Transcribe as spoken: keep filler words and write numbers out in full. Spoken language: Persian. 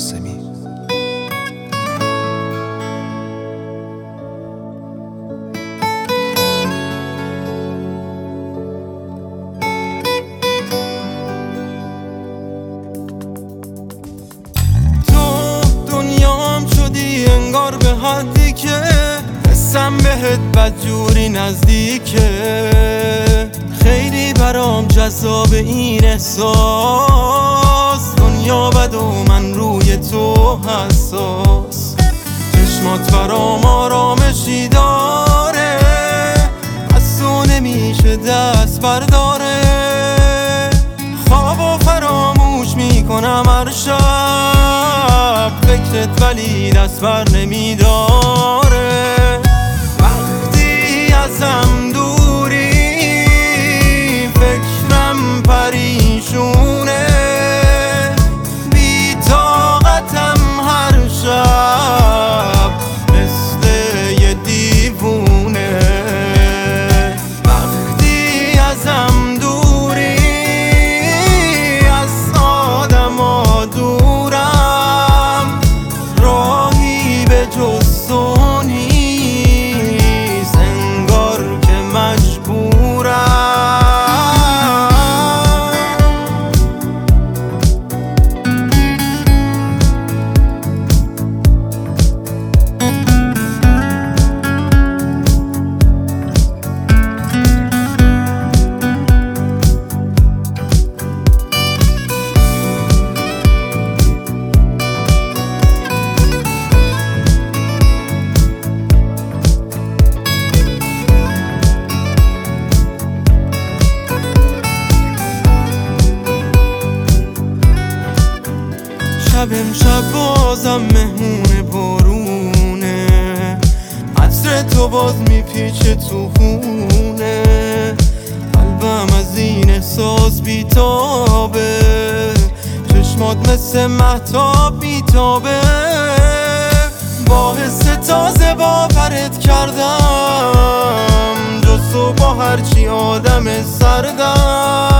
قاسمی. تو دنیام شدی انگار به حدی که حسم بهت بدجوری نزدیکه. خیلی برام جذاب این احساس، دنیا بد و من روی تو حساس. چشمات برام آرامشی داره، از تو نمیشه دست برداره. خوابو فراموش میکنم هر شب، فکرت ولی دست بر نمیداره. وقتی ازم دوری فکرم پریشونه، بی طاقتم هر شب مثل یه دیوونه. وقتی ازم دوری از آدما دورم، راهی به جز تو نیست، انگار که مجبورم. شب امشب بازم مهمون بارونه، عطر تو باز میپیچه تو خونه. قلبم از این احساس بیتابه، چشمات مثل مهتاب بیتابه. با حس تازه باورت کردم، جز تو با هرچی آدم سردم.